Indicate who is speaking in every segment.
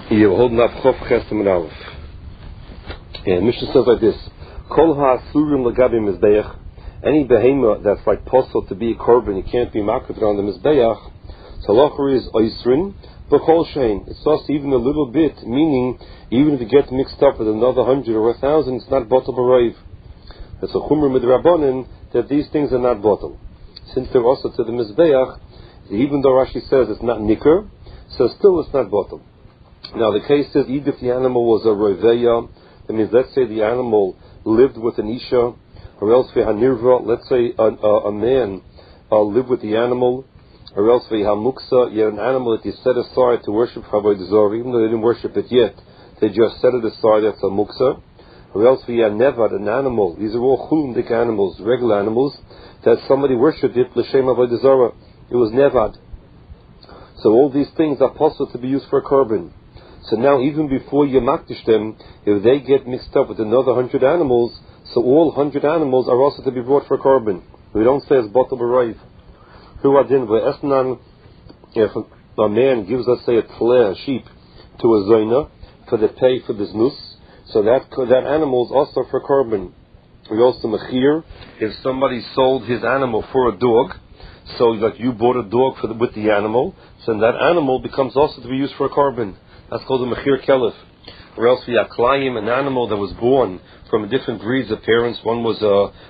Speaker 1: You're holding up Chof Chesem and Aleph. And Mishnah says like this: Kol ha'asurim l'gabi mizbeach. Any behema that's like possible to be a korban, you can't be makrit on the mizbeach. So halacha is oisrin b'chol shein. It's also even a little bit, meaning even if it gets mixed up with another 100 or 1,000, it's not bottle b'rayv. It's a chumr midrabanan that these things are not bottle. Since they're also to the mizbeach, even though Rashi says it's not nikr, so still it's not bottle. Now the case is, either if the animal was a roveya, that means let's say the animal lived with an isha, or else v'hanirva, let's say a man lived with the animal, or else v'hamuksa, you had an animal that you set aside to worship Avodah Zarah, even though they didn't worship it yet, they just set it aside, that's a muksa. Or else v'hanevad, an animal, these are all chulundik animals, regular animals, that somebody worshipped it, l'shem Avodah Zarah, it was nevad. So all these things are possible to be used for a korban. So now, even before you makdish them, if they get mixed up with another 100 animals, so all 100 animals are also to be brought for a korban. We don't say it's bottle b'rayv. Who adin v'esnan, if a man gives us, say, a sheep to a zoina for the pay for the znus, so that animal is also for korban. We also mechir, if somebody sold his animal for a dog, so like you bought a dog with the animal, so that animal becomes also to be used for a korban. That's called a mechir kelef. Or else we aklayim, an animal that was born from different breeds of parents. One was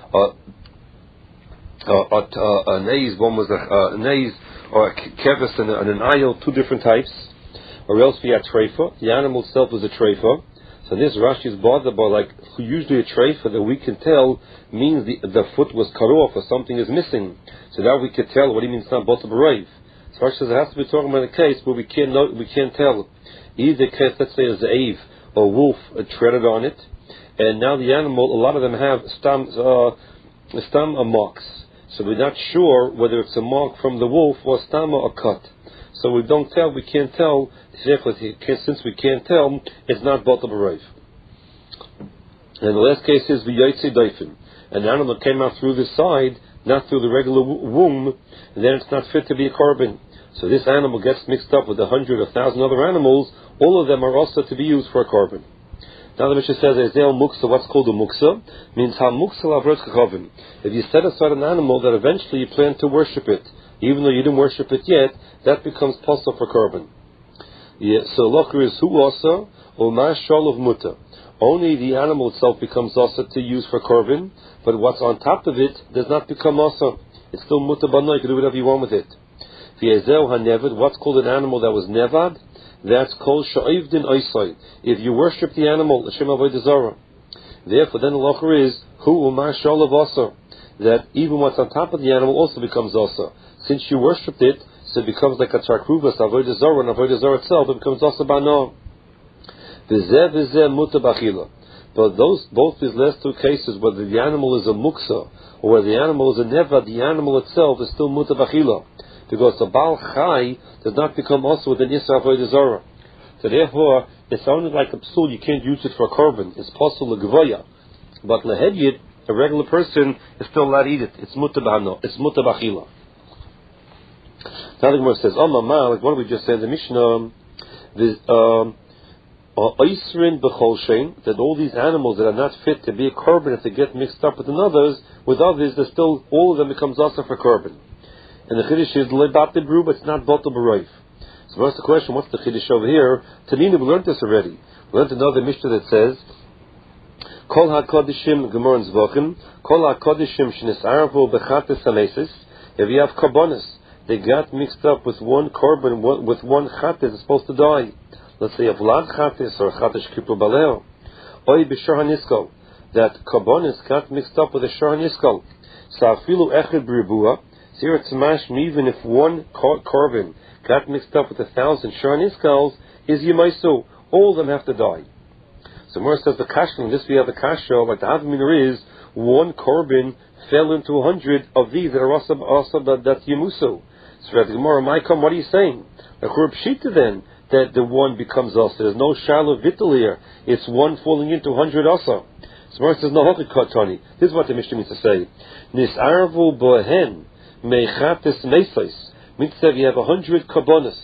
Speaker 1: a nais, one was a nais, or a kevis and an ayil, two different types. Or else we had treifa. The animal itself was a treifa. So this Rashi is bothered by, like, usually a treifa that we can tell means the foot was cut off or something is missing. So now we can tell what he means it's not bottle b'rayv. So Rashi says it has to be talking about a case where we can't tell. Either case, let's say a za'ev or wolf treaded on it, and now the animal, a lot of them have stam marks. So we're not sure whether it's a mark from the wolf or stam or cut. So we can't tell. Since we can't tell, it's not bottle b'rayv. And the last case is v'yotzi doifin. An animal came out through the side, not through the regular womb, and then it's not fit to be a korban. So this animal gets mixed up with 100 or 1,000 other animals. All of them are also to be used for a korban. Now the Mishnah says, Ezel muksa, what's called a muksa, means ha muksa lavrot kachavim. If you set aside an animal that eventually you plan to worship it, even though you didn't worship it yet, that becomes possible for korban. Yeah, so locher is who also, or mashal of muta. Only the animal itself becomes also to use for korban, but what's on top of it does not become also. It's still muta b'no, you can do whatever you want with it. V'ezeu ha-nevad, what's called an animal that was nevad? That's called sha'ivdin oisai. If you worship the animal, Hashem avodah zarah. Therefore, then the locher is who umashal of also, that even what's on top of the animal also becomes also. Since you worshipped it, so it becomes like a tarkruvas avodah zarah, and avodah zarah itself, it becomes also bano. V'zeh muta b'achila. But both these last two cases, whether the animal is a muksa or whether the animal is a nevad, the animal itself is still muta b'achila. Because the Baal Chai does not become also with an Isra Avodah Zarah. So therefore, it's only like a psul, you can't use it for a korban. It's possible l'gvoya. But l'hedyet, a regular person is still allowed to eat it. It's muta b'hano. It's muta b'achila. Now the Gemara says, like what we just said in the Mishnah, oisrin b'chol shein, that all these animals that are not fit to be a korban, if they get mixed up with others, they're still, all of them becomes also for korban. And the chiddush is le'bate brew, but it's not bottle b'rayv. So what's the question? What's the chiddush over here? Tanina, we learned this already. We learned another Mishnah that says, Kol ha'kodishim gemor and zvachim, Kol ha'kodishim sh'nis'arvu b'chates hamesis. If you have karbonis, they got mixed up with one korban, with one chates that's supposed to die. Let's say a vlad chates or chates kippur baleo. Oy b'shor haniskol. That karbonis got mixed up with a shor haniskol. So afilu echad b'ribua. Here it's mashma, even if one korban got mixed up with 1,000 shor niskals, is yemaisu. All of them have to die. So Mor says the kasha, and this we have the kasha, like the Havamina is, one korban fell into 100 of these that are also that's yemusu. So the Gemara, Maikom, what are you saying? The Churub Shita then, that the one becomes also. There's no shalom vital here. It's one falling into 100 also. So Mor says, no, Hokikotani. This is what the Mishnah means to say. Nis'arvu bohen. Mechates meisais. Means that you have 100 karbonis,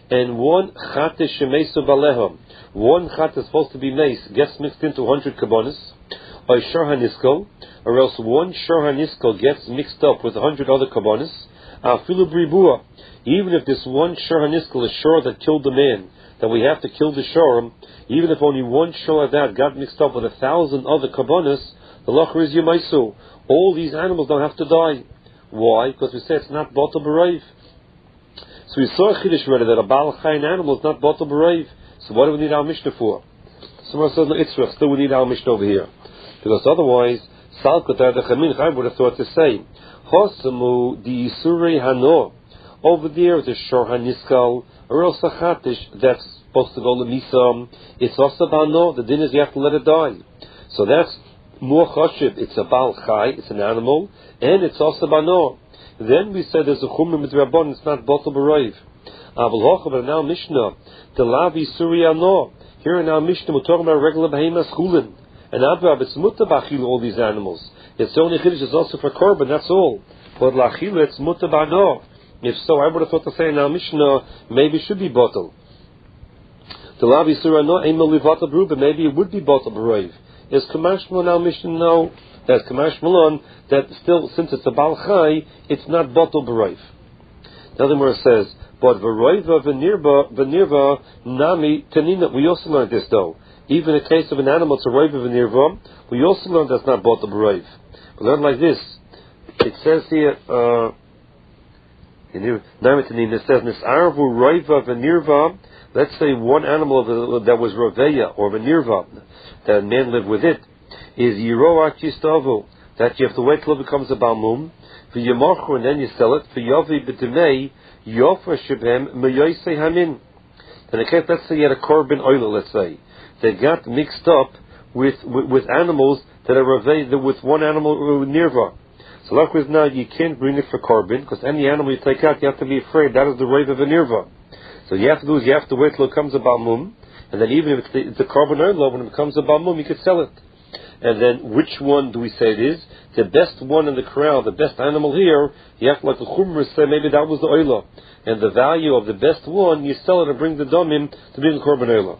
Speaker 1: and one chat shemesu baleha. One chat is supposed to be mace, gets mixed into 100 kabbonis, or shor haniskel, or else one shor haniskel gets mixed up with 100 other kabbonis, afilu bribua. Even if this one shor haniskel is shor that killed the man, that we have to kill the shor, even if only one shor of that got mixed up with 1,000 other kabbonis, the lachar is yemaisu. All these animals don't have to die. Why? Because we say it's not batal b'raiv. So we saw a chiddush already that a baal chayin animal is not batal b'raiv. So what do we need our Mishnah for? Someone says, no, Itzrach, still we need our Mishnah over here. Because otherwise, Salkotar the Chamin Chai would have thought to say, Hosamu di Yisurei Hano. Over there is a Shor HaNiskal, or else a Chatish that's supposed to go to Misam. It's also Bano, the din is you have to let it die. So that's more Choshev. It's a Baal Chai, it's an animal, and it's also Bano. Then we said there's a Chumra Midrabon, it's not Batal B'Raiv. But in our Mishnah, the Lavi Surya no. Here in our Mishnah, we're talking about regular behemoths chulin. And Abraham, it's muta b'achil all these animals. It's only chiddush is also for korban, that's all. But l'achil, it's muta b'ano. If so, I would have thought to say in our Mishnah, maybe it should be bottle. The Lavi Surya no, ain't no livata but maybe it would be bottle b'roiv. Is Kamash Malon our Mishnah? No. That's Kamash Malon, that still, since it's a Baal Chai, it's not bottle b'roiv. Now the Gemara says, but v'roiva v'nirva nami tanina. We also learned this though. Even in the case of an animal, it's a roiva v'nirva. We also learned that's not bought the roiv. We learned like this. It says here, nami tanina. It says nisarvu roiva v'nirva. Let's say one animal that was roveya or v'nirva, that a man lived with it, is yiroach yistavu. That you have to wait till it becomes a balmum. V'yamachu, and then you sell it. V'yavi b'demei. Yofa shibhem meyoisei hamin. And in case, let's say you had a korban oil, let's say they got mixed up with animals that are raved with one animal nirva. So likewise now you can't bring it for korban because any animal you take out you have to be afraid that is the rave of a nirva. So you have to do is you have to wait till it comes a balmum, and then even if it's a korban oil, when it becomes a balmum you could sell it. And then which one do we say it is? The best one in the corral, the best animal here, you have to, like the Chumra say, maybe that was the oila. And the value of the best one, you sell it and bring the domim to bring the korban oila.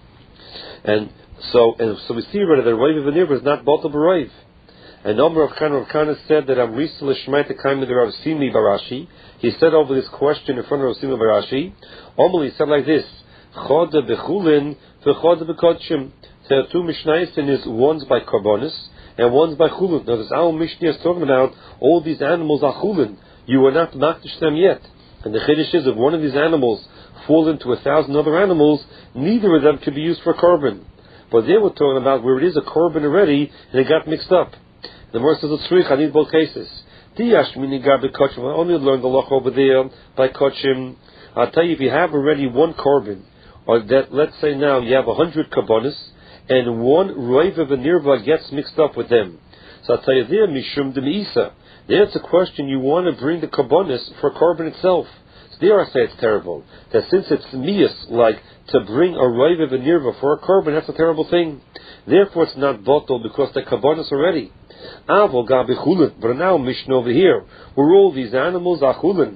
Speaker 1: And so we see already that Rav V'nirva is not Batal B'Raiv. And Omer of Kana said that I'm Risa L'Shmaita Kaim the Rav Simi Barashi. He said over this question in front of Rav Simi Barashi. Omer, he said like this: Choda b'chulin v'choda b'kodshim. There are two Mishnayos in his, one's by Karbonis and one's by Chulin. Now, this our Mishnah is talking about all these animals are Chulin. You are not makdish them yet. And the Chiddush is if one of these animals fall into 1,000 other animals, neither of them can be used for korban. But they were talking about where it is a korban already and it got mixed up. The Gemara says it's tzrich. I need both cases. Diyash mini gabi kochim. I only learned the loch over there by kochim. I'll tell you, if you have already one korban, or that let's say now you have 100 karbonis, and one roiva v'nirva gets mixed up with them. So I'll tell you there, mishum d'meisa. There it's a question you want to bring the karbonis for korban itself. So there I say it's terrible. That since it's mias, like to bring a roiva v'nirva for a korban, that's a terrible thing. Therefore it's not bottled because the karbonis already. Avol gabi chulin. But now Mishnah over here, where all these animals are chulin.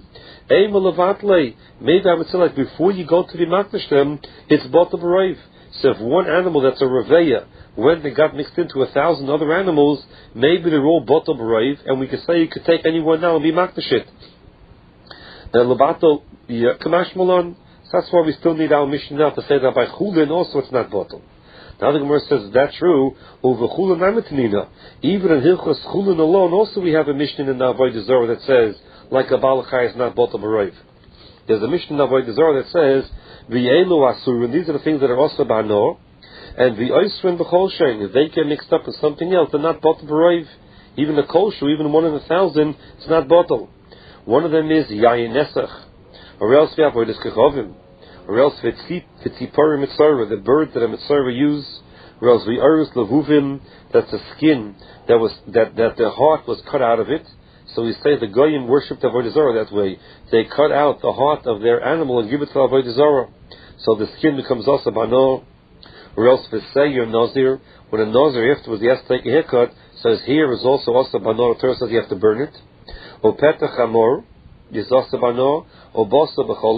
Speaker 1: Maybe I would say like before you go to the makdash them, it's bottled b'raiv. So if one animal that's a reveya, when they got mixed into 1,000 other animals, maybe they're all bottle b'raiv, and we could say you could take anyone now and be makdash it. Now lebato kamash malon. That's why we still need our mission now to say that by chulin also it's not bottle. Now the Gemara says that's true. Over chulin namitanina. Even in hilchos chulin alone, also we have a mission in the Avodah Zarah that says like a balachai is not bottle b'raiv. There's a mission in the Avodah Zarah that says v'yelu asur, and these are the things that are also bano, and v'oisrin b'chol shein. If they get mixed up with something else, they're not bottle b'raiv. Even a kosher, even one in 1,000, it's not bottle. One of them is yayin nesach, or else v'avodas kechovim, or else v'tziporim mitzorah, the bird that a mitzorah use, or else v'arus levuvim, that's the skin that the heart was cut out of it. So we say the Goyim worshipped Avodah Zarah that way. They cut out the heart of their animal and give it to Avodah Zarah. So the skin becomes also bano. Or else if say you're Nazir, when a Nazir afterwards he has to take a haircut, so his hair is also bano. The Torah says you have to burn it. O petach hamor is also bano. O basa b'cholov.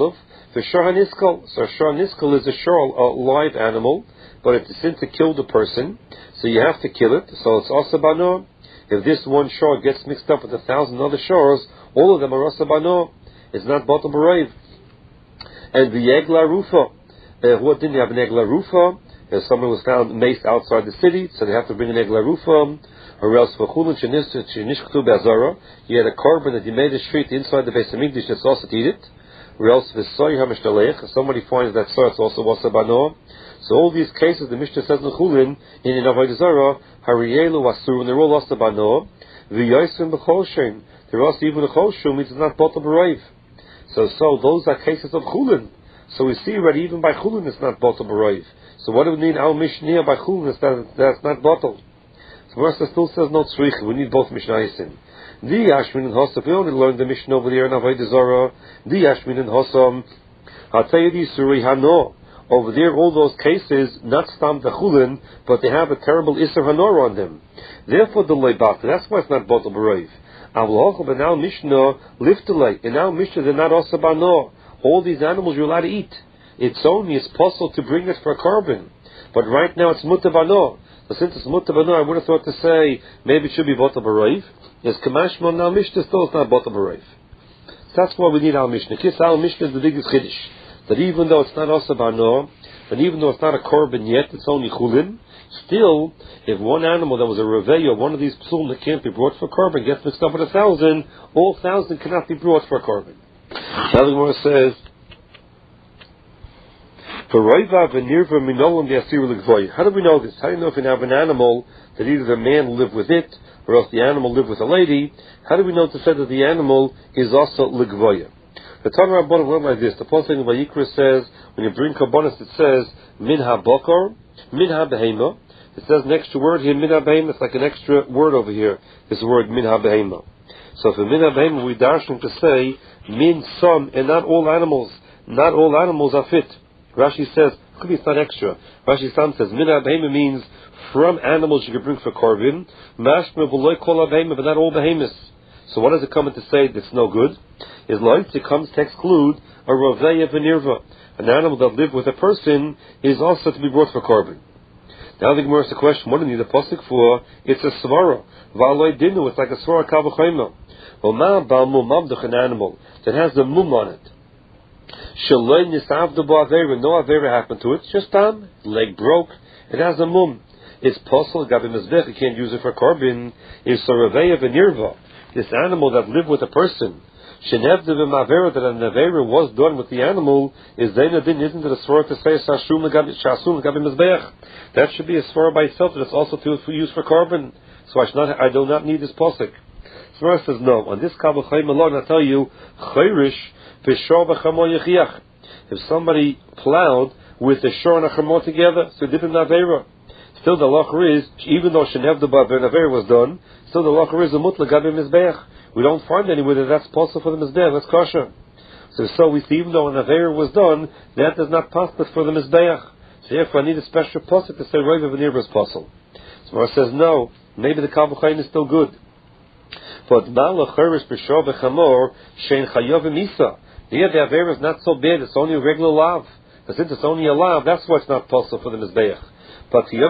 Speaker 1: The shor haniskal. So shor haniskal is a shor, a live animal, but it's a sin to kill the person, so you have to kill it. So it's also bano. If this one shor gets mixed up with 1,000 other shors, all of them are also bano. It's not batal b'raiv. And the egla rufa. What didn't you have an egla rufa? If someone was found maced outside the city, so they have to bring an egla rufa. Or else for chulin shenishktu be'azara, you had a korban that you made a street inside the Beis Hamikdash that's also to eat it. Or else v'soy hamishtalech, if somebody finds that soy, it's also wasa bano. So all these cases, the Mishnah says in chulin, in avodah zara, hariyelu asur, and they're all also bano. V'yosim b'chol shem, they're also even a chol shum, means it's not batal b'raiv. So those are cases of chulin. So we see that even by chulin it's not batal b'raiv. So what do we need our Mishnah by chulin that's not batal? So Marsa still says no tzrich. We need both Mishnayisim. The Ashmin and Hossam. We only learned the Mishnah over there in Avodah Zarah. The Ashmin and Hossam. Hataydi Suri Hano. Over there, all those cases, not stam the chulin, but they have a terrible Isser Hanor on them. Therefore, the leibata. That's why it's not batal b'raiv. Avlochah, but now Mishnah liftelei. In our Mishnah, they're not also bano. All these animals you're allowed to eat. It's possible to bring it for a korban. But right now it's mutar bano. So since it's mutar bano, I would have thought to say maybe it should be batal b'raiv. Yes, kamashma now Mishnah still is not batal b'raiv. That's why we need our Mishnah. Kiss our Mishnah is the biggest chiddush. That even though it's not also bano, and even though it's not a korban yet, it's only chulin. Still, if one animal that was a revei or one of these psulim that can't be brought for korban gets mixed up with 1,000, all 1,000 cannot be brought for korban. Now the Gemara says, how do we know this? How do you know if you have an animal that either the man lived with it or else the animal lived with a lady? How do we know to say that the animal is also ligvoya? The Tanna Rabbanan went like this. The Pasuk in Vayikra says, when you bring karbanos, it says min ha-bakar, min ha-behema. It says an extra word here, min ha-behema. It's like an extra word over here. This word min ha-behema. So for min ha-behema, we darshan to say min some, and not all animals. Not all animals are fit. Rashi says, could be it's not extra. Rashi Sam says, min ha-behema means from animals you can bring for korban. Mashma v'loy kol ha-behema, but not all behemoths. So what does it come in to say that's no good? Is like it comes to exclude a roveya v'nirva. An animal that lived with a person is also to be brought for korban. Now the Gemara asks the question, what do you need a pasuk for? It's a svara. V'aloi dinu, it's like a svara kal v'chayma. Well, ma ba'al mum mamduch, an animal that has a mum on it. Shaloi nisavdu ba'avera, no avera happened to it, just leg broke, it has a mum. It's possible, gabi mizbech, you can't use it for korban. It's a roveya v'nirva. This animal that lived with a person, shenevdu v'mavera, that an avera was done with the animal, is zainadin, isn't it a svara to say shasum gabi mizbech? That should be a svara by itself, that it's also to use for korban. So I do not need this pasuk. Svara says no. On this kal v'chayim alone, I tell you, chayrish v'shor v'chamo yechiach. If somebody plowed with the shor and a chamo together, so it didn't avera. Still the lacher is, even though shenevdu ba'avera was done, still the lacher is a mutla gabi mizbech. We don't find anywhere that that's possible for the mizbech. That's kosher. So we see, even though an avera was done, that does not pass for the mizbech. So therefore, I need a special pasuk to say roiva v'nirva is possible. So Mara says no. Maybe the kal v'chayim is still good. But ba'al chayrish b'shor v'chamor shein chayav v'misa. The avera is not so bad. It's only a regular lav. But since it's only a lav, that's why it's not possible for the mizbech. But if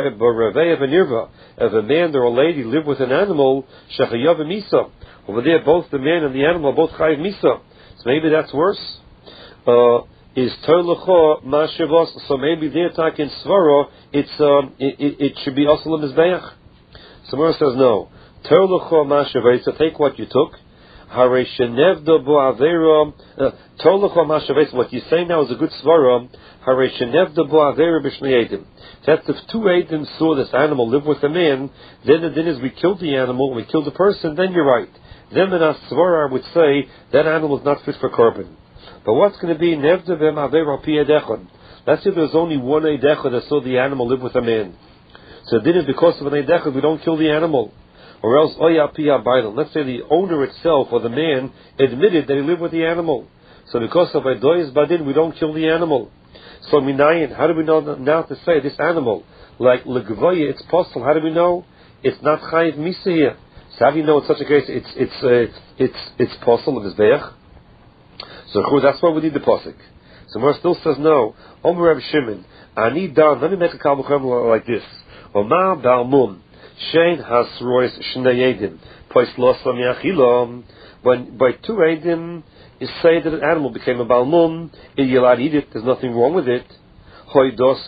Speaker 1: a man or a lady live with an animal, shechayav misa. Over there, both the man and the animal are both chayav misa. So maybe that's worse. Is terlecha mashevos? So maybe there, tak in svara, it should be also a mizbeach. Samara says no. Terlecha mashevos. So take what you took. Hare shenevda bo avera. Terlecha mashevos. What you say now is a good svara. Hare shenevda bo avera b'shnei edim. That's if two Eidim saw this animal live with a man, then the din is we killed the animal, we killed the person, then you're right. Then the Nasvara would say that animal is not fit for korban. But what's going to be Nevda v'em aver al pi edechad? Let's say there's only one Eidechad that saw the animal live with a man. So the din is because of an Eidechad we don't kill the animal. Or else oya pi abaydan. Let's say the owner itself or the man admitted that he lived with the animal. So because of Eidoyas badin we don't kill the animal. So minayin, how do we know now to say this animal, like legvoya, it's possible? How do we know it's not chayiv misa here? So how do you know in such a case it's possible mizbeach? So that's why we need the pasuk. So Mar still says no. Omer Reb Shimon, Ani dan. Let me make a kal v'chomer like this. Omar balmun shein hasrois shnei edim pois losam yachilom. When by two edim you say that an animal became a balmun, you're allowed to eat it. There's nothing wrong with it. But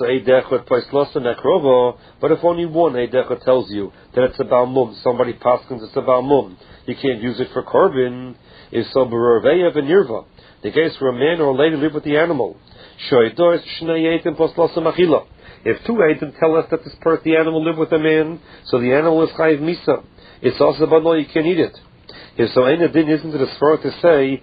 Speaker 1: if only one eidechot tells you that it's a balmum, somebody paskins it's a balmum, you can't use it for korban. Is so b'roveya v'nirva. The case where a man or a lady live with the animal. If two eidim tell us that the animal lived with a man, so the animal is chayiv misa. It's also about no, you can't eat it. If so, ain't din isn't it as far to say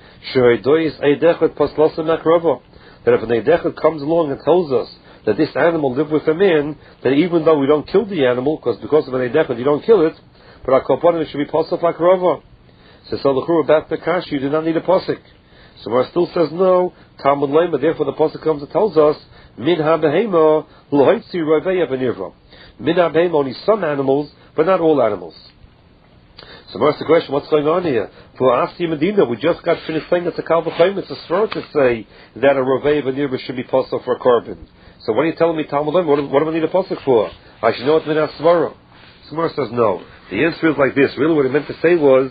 Speaker 1: that if an eidechot comes along and tells us that this animal lived with a man, that even though we don't kill the animal, because of an eidechot you don't kill it, but our koponim should be posel like rova. So the back to Kashi, you do not need a posik. So Mar still says no, Talmud Lema, therefore the posik comes and tells us, Min ha-behema l'hoitzi roveya v'nirva. Min ha-behema, only some animals, but not all animals. So Mar's the question, what's going on here? For Asi Medina, we just got finished saying it's a kal v'chomer. It's a svara to say that a roveya v'nirva should be posel for a korban. So what are you telling me, Talmud Lema? What do I need a posik for? I should know it's min ha-svara. So Mar says no. The answer is like this. Really what he meant to say was,